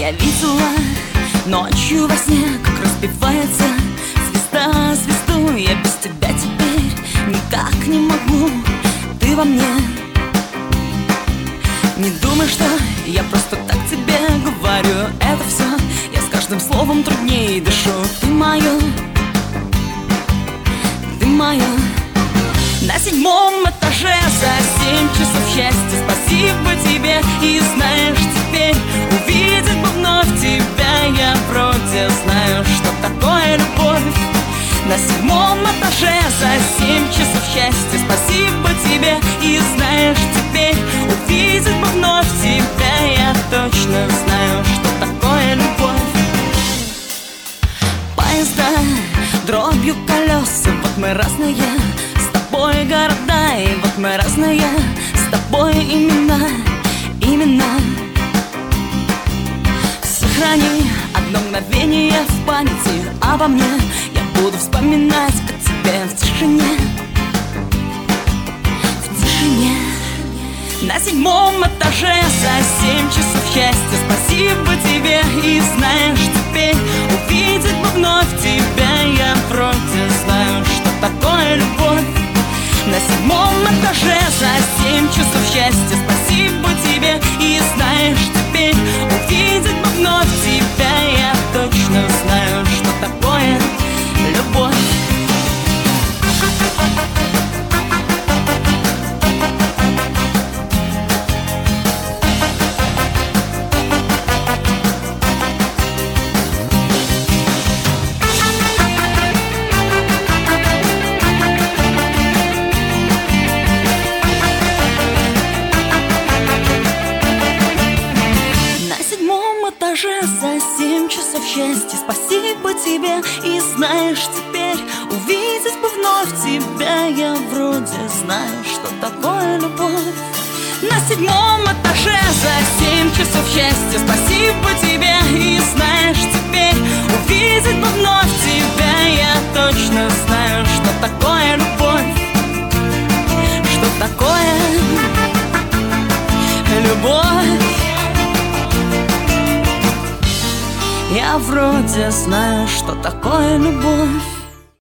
Я видела ночью во сне, как разбивается звезда звезду. Я без тебя теперь никак не могу. Ты во мне. Не думай, что я просто так тебе говорю это все. Я с каждым словом труднее дышу. Ты моё, ты моё. На 7-м этаже за 7 часов счастья. Спасибо тебе. И знаешь, теперь увидеть бы вновь тебя. Я вроде знаю, что такое любовь. На 7-м этаже за 7 часов счастья. Спасибо тебе. И знаешь, теперь увидеть бы вновь тебя. Я точно знаю, что такое любовь. Поезда дробью колеса. Вот мы разные с тобой города. И вот мы разные с тобой имена. Сохрани одно мгновение в памяти обо мне. Я буду вспоминать о тебе в тишине. В тишине. На 7-м этаже за 7 часов счастья. Спасибо тебе. И знаешь, теперь увидеть бы вновь тебя. Я вроде знаю, что такое любовь. На 7-м этаже за 7 часов счастья. Спасибо тебе. И знаешь, теперь увидеть бы вновь тебя. Я точно знаю, что такое любовь. За 7 часов счастья. Спасибо тебе. И знаешь, теперь увидеть бы вновь тебя. Я вроде знаю, что такое любовь. На 7-м этаже за 7 часов счастья. Спасибо тебе. И знаешь, теперь увидеть бы вновь тебя. Я точно знаю, что такое любовь. Что такое любовь. Я вроде знаю, что такое любовь.